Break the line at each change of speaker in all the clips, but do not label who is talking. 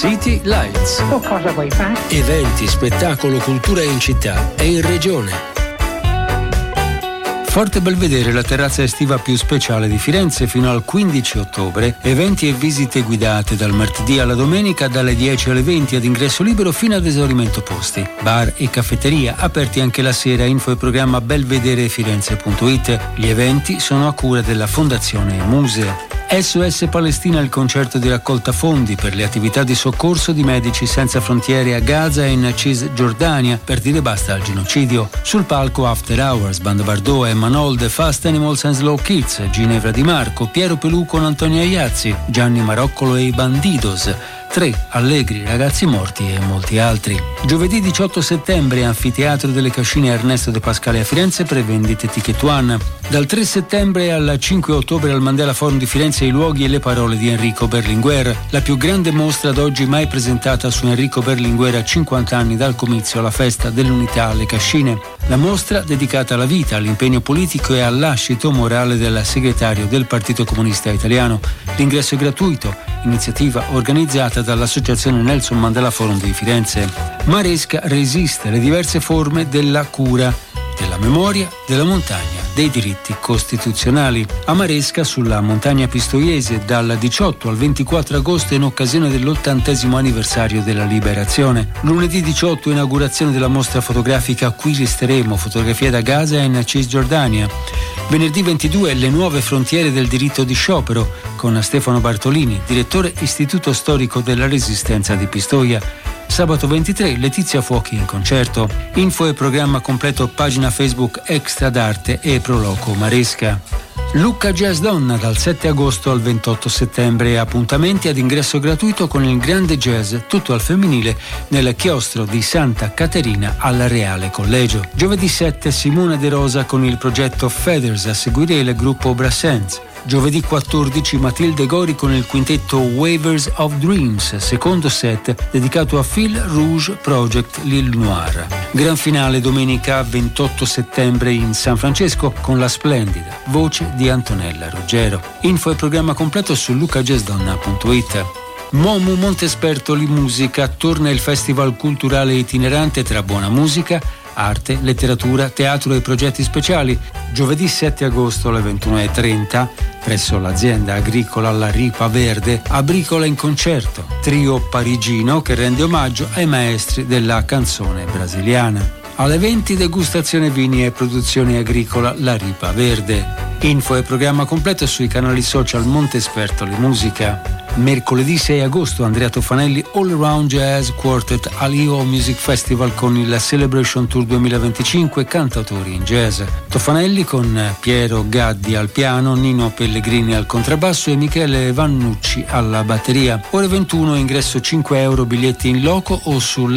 City Lights.
O cosa vuoi fare?
Eventi, spettacolo, cultura in città e in regione. Forte Belvedere, la terrazza estiva più speciale di Firenze fino al 15 ottobre. Eventi e visite guidate dal martedì alla domenica dalle 10 alle 20 ad ingresso libero fino ad esaurimento posti. Bar e caffetteria aperti anche la sera. Info e programma belvederefirenze.it. Gli eventi sono a cura della Fondazione Muse. SOS Palestina, il concerto di raccolta fondi per le attività di soccorso di Medici Senza Frontiere a Gaza e in Cisgiordania per dire basta al genocidio. Sul palco After Hours, Banda Bardot, Emma Nolde, Fast Animals and Slow Kids, Ginevra Di Marco, Piero Pelù con Antonia Iazzi, Gianni Maroccolo e i Bandidos, 3 Allegri, Ragazzi Morti e molti altri. Giovedì 18 settembre, Anfiteatro delle Cascine Ernesto De Pascale a Firenze, prevendite Ticket One. Dal 3 settembre al 5 ottobre al Mandela Forum di Firenze, i luoghi e le parole di Enrico Berlinguer, la più grande mostra ad oggi mai presentata su Enrico Berlinguer a 50 anni dal comizio alla festa dell'unità alle Cascine. La mostra dedicata alla vita, all'impegno politico e al lascito morale del segretario del Partito Comunista Italiano. L'ingresso è gratuito, iniziativa organizzata dall'Associazione Nelson Mandela Forum di Firenze. Maresca resiste alle diverse forme della cura, della memoria, della montagna, dei diritti costituzionali. A Maresca, sulla montagna pistoiese, dal 18 al 24 agosto in occasione dell'80° anniversario della liberazione. Lunedì 18 inaugurazione della mostra fotografica Qui resteremo, fotografie da Gaza in Cisgiordania. Venerdì 22 le nuove frontiere del diritto di sciopero con Stefano Bartolini, direttore Istituto Storico della Resistenza di Pistoia. Sabato 23 Letizia Fuochi in concerto. Info e programma completo pagina Facebook Extra d'Arte e Proloco Maresca. Lucca Jazz Donna dal 7 agosto al 28 settembre. Appuntamenti ad ingresso gratuito con il grande jazz tutto al femminile nel chiostro di Santa Caterina al Reale Collegio. Giovedì 7 Simone De Rosa con il progetto Feathers, a seguire il gruppo Brassens. Giovedì 14 Matilde Gori con il quintetto Waivers of Dreams, secondo set dedicato a Phil Rouge Project L'Île Noire. Gran finale domenica 28 settembre in San Francesco con la splendida voce di Antonella Ruggero. Info e programma completo su lucajazzdonna.it. Momu Montespertoli Musica, torna il festival culturale itinerante tra buona musica, arte, letteratura, teatro e progetti speciali. Giovedì 7 agosto alle 21:30 presso l'azienda agricola La Ripa Verde, Abricola in concerto, trio parigino che rende omaggio ai maestri della canzone brasiliana. Alle 20 degustazione vini e produzione agricola La Ripa Verde. Info e programma completo sui canali social Montespertoli Musica. Mercoledì 6 agosto Andrea Toffanelli All Around Jazz Quartet all'Io Music Festival con il Celebration Tour 2025 cantautori in jazz. Toffanelli con Piero Gaddi al piano, Nino Pellegrini al contrabbasso e Michele Vannucci alla batteria. Ore 21, ingresso €5, biglietti in loco o su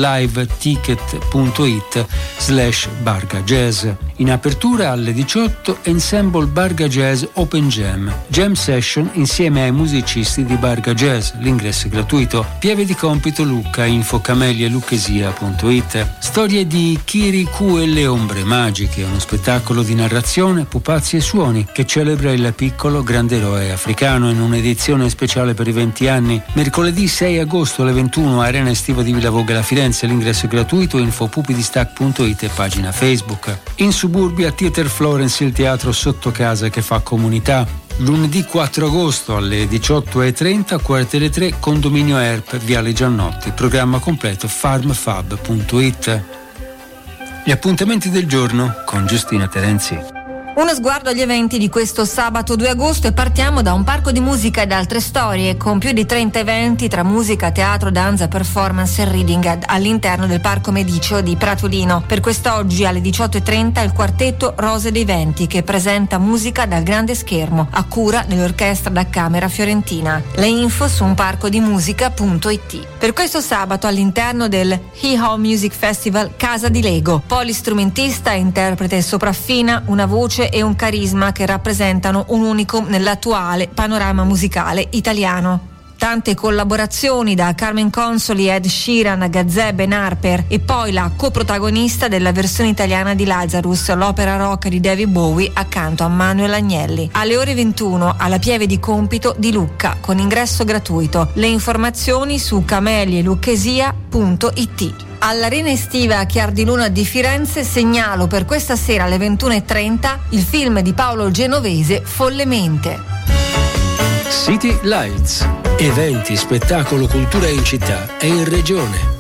liveticket.it/Barga Jazz. In apertura alle 18 Ensemble Barga Jazz Open Jam Session insieme ai musicisti di Barga Jazz. L'ingresso è gratuito. Pieve di compito Lucca, info camelieluchesia.it. Storie di Kirikou e le ombre magiche, uno spettacolo di narrazione, pupazzi e suoni che celebra il piccolo grande eroe africano in un'edizione speciale per i 20 anni. Mercoledì 6 agosto alle 21 Arena Estiva di Villa Voghera Firenze. L'ingresso è gratuito. Info pupidistac.it e pagina Facebook. In suburbia Theater Florence, il teatro sotto casa che fa comunità. Lunedì 4 agosto alle 18:30 quartiere 3 Condominio Erp, Viale Giannotti. Programma completo farmfab.it. Gli appuntamenti del giorno con Giustina Terenzi.
Uno sguardo agli eventi di questo sabato 2 agosto e partiamo da un parco di musica ed altre storie con più di 30 eventi tra musica, teatro, danza, performance e reading all'interno del Parco Medicio di Pratolino. Per quest'oggi alle 18:30 il quartetto Rose dei Venti che presenta musica dal grande schermo a cura dell'Orchestra da Camera Fiorentina. Le info su unparcodimusica.it. Per questo sabato all'interno del Hee-Haw Music Festival Casa di Lego, polistrumentista, interprete sopraffina, una voce e un carisma che rappresentano un unicum nell'attuale panorama musicale italiano. Tante collaborazioni da Carmen Consoli, Ed Sheeran, Gazè, Ben Harper e poi la coprotagonista della versione italiana di Lazarus, l'opera rock di David Bowie accanto a Manuel Agnelli. Alle ore 21 alla Pieve di Compito di Lucca con ingresso gratuito. Le informazioni su camelielucchesia.it. All'Arena Estiva Chiar di Luna di Firenze segnalo per questa sera alle 21:30 il film di Paolo Genovese Follemente.
City Lights. Eventi, spettacolo, cultura in città e in regione.